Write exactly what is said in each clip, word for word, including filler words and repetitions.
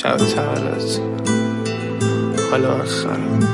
شب تولد حالا من خرم.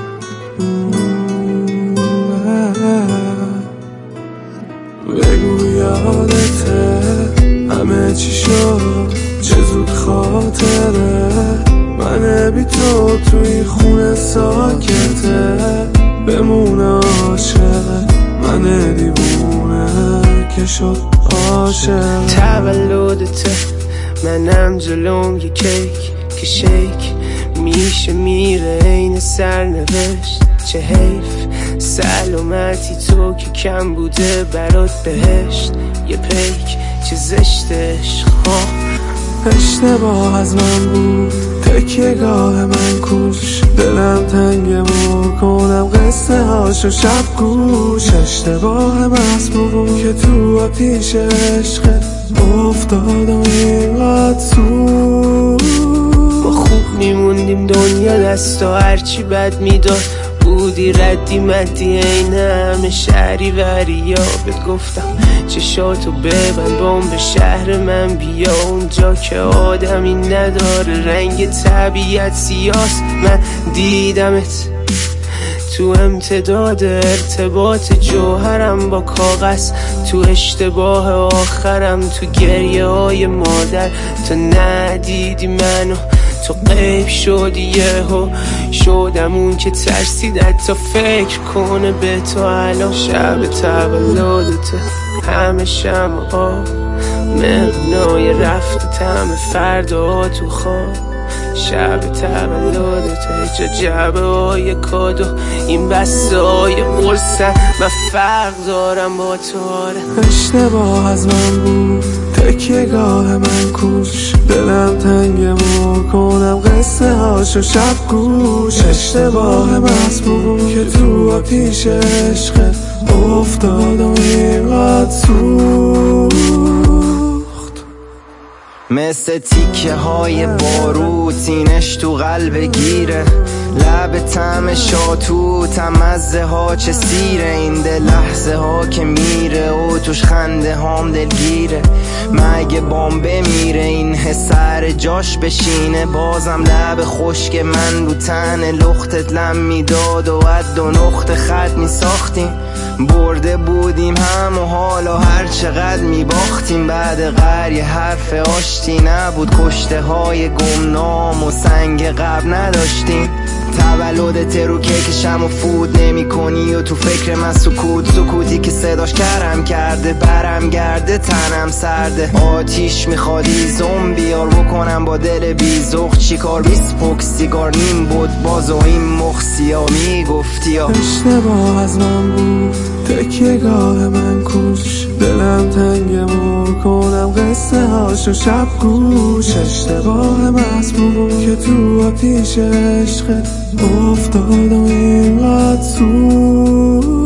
بگو یادته همه چی شد، چه زود خاطره من بی تو توی خونه ساکته. بمونه عاشق من دیوونه که شد عاشق. تولدته منم جلوم یه کیک که شیک میشه میره این سرنوشت. چه حیف سلامتی تو که کم بوده برات بهشت. یه پیک چه زشتش خواه اشتباه از من بود تکیه گاه من کوش. دلم تنگه مو کنم قصه هاشو شب گوش. اشتباه محض بود که تو آتیش عشقت افتادم اینقدر سود. ما خوب میموندیم دنیا دستا هرچی بد میداد. بودی ردی مدی این همه شهری وریا. بهت گفتم چشاتو ببند بام به شهر من بیا. اونجا که آدمی نداره رنگ طبیعت سیاست. من دیدمت تو امتداد ارتباط جوهرم با کاغذ. تو اشتباه آخرم تو گریه های مادر. تو ندیدی منو تو غیب شدی یهو. شدم اون که ترسید حتی فکر کنه به تو الان. شب تولدته همه شمعا مغنای رفت تم فردا تو خواب. شب تولدته جا جبه های کادو این بسته های قرصن. من فرق دارم با تو آره. اشتباه از من بود تکیه گاه من کوش. دلم تنگه مو کنم قصه هاشو شب گوش. اشتباه محض بود که تو آتیش عشقت افتادم اینقدر سوخت. مثل تیکه های باروت اینش تو قلب گیره. لب طعم شاتوت هم مزه ها چه سیره. این ده لحظه ها که میره و توش خنده هام دلگیره. مگه بام بمیره این سر جاش بشینه. بازم لب خشک من رو تن لختت لم میداد و از دو نقطه خط میساختیم. برده بودیم هم و حالا هر چقدر میباختیم. بعد قریه حرف آشتی نبود. کشته های گمنام و سنگ قبل نداشتیم. تولدت رو کیکشم و فود نمی کنی و تو فکر من سکوت. سکوتی که صداش کرم کرده برم گرده تنم سرده. آتیش میخوادی زومبیار بکنم با دل بیزخ. چیکار بیسپوک سیگار نیم بود باز و این مخصیا میگفتی یا اشتباه از من بود تکیه گاه من کوش. دلم تنگه مو کنم قصه هاشو شب گوش. اشتباه محض بود که تو آتیش عشقت افتادم اینقدر سود.